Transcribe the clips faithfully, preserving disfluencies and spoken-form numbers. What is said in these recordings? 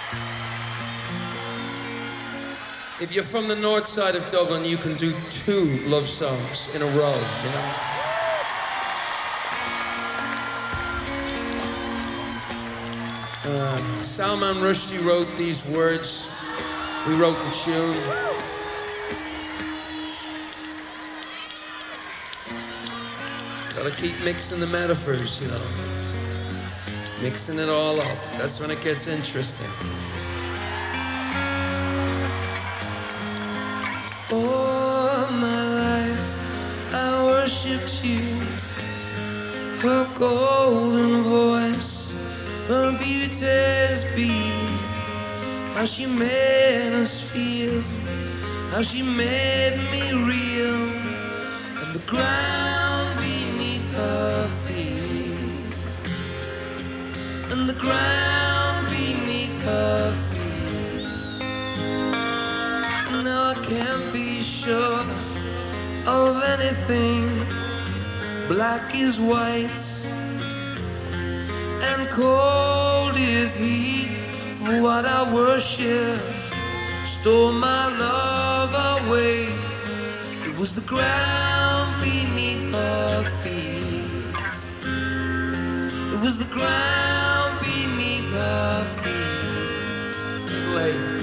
If you're from the north side of Dublin, you can do two love songs in a row, you know? Uh, Salman Rushdie wrote these words. We wrote the tune. Gotta keep mixing the metaphors, you know? Mixing it all up. That's when it gets interesting. All my life I worshipped you, her golden voice, her beauty's beat, how she made us feel, how she made me real, and the ground beneath her feet, and the ground beneath her feet. Now I can't be sure of anything. Black is white and cold is heat. For what I worship stole my love away. It was the ground beneath her feet. It was the ground beneath her feet. Late.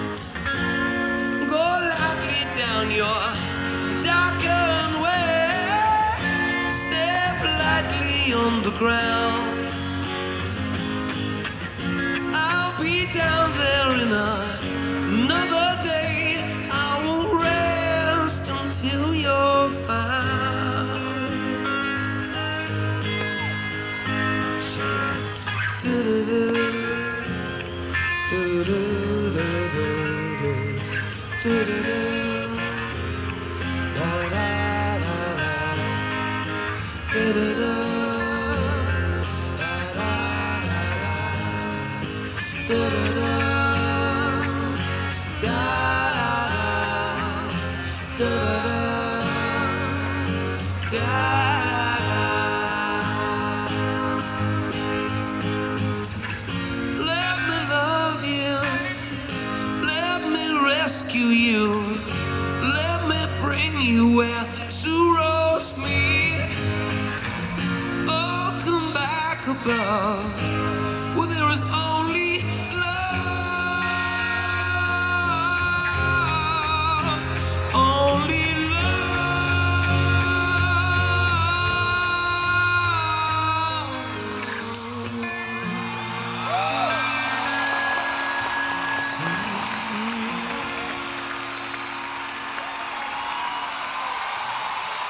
Down your darkened way, step lightly on the ground. I'll be down there in a, another day. I will rest until you're found. Do-do-do, do-do-do-do-do, do-do-do. Da-da-da, da-da-da, da-da-da.